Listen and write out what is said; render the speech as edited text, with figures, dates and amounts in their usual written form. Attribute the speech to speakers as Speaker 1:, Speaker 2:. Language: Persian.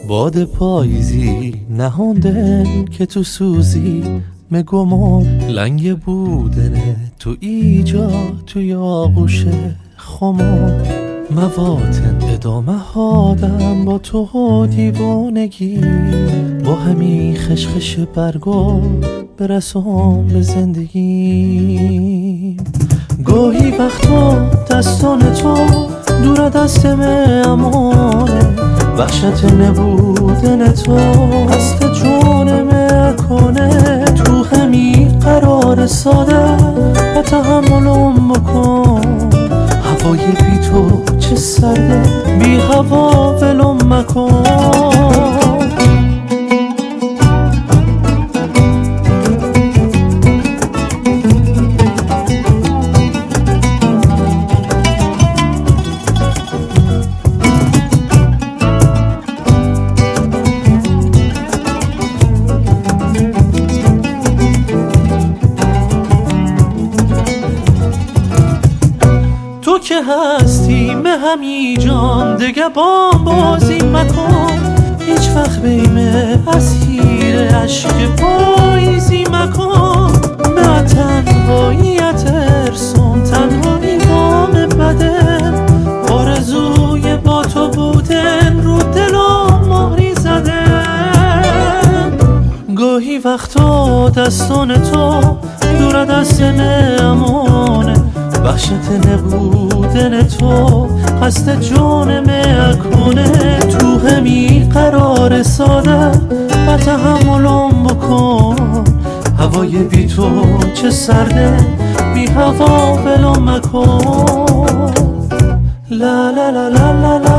Speaker 1: باد پاییزی نهوندن که تو سوزی مگمون لنگ بودنه تو ایجا توی آغوش خمون مواتن ادامه هادم با تو دیوانگی با همین خشخش برگو برسم به زندگی. گاهی وقتا دستان تو دور دستم امانه وحشت نبودن تو هست جونم کنه تو همین قرار ساده و تحملم بکن. هوای بی تو چه سرده بی هوا ولم مکن. تو که هستی به همی جان دیگه با بازی مکن. هیچ وقت بیمه اسیر عشق پاییزی مکن. به تنهاییت ارسون تنهایی وام بدم آرزوی با تو بودن رو دلم مهری زدم. گاهی وقتا دستان تو دور دستم امانه وحشت نبودن تو قصد جونم کنه تو همی قرار ساده و تحملم بکن. هوای بی تو چه سرده بی هوا ولم مکن. لا لا لا لا لا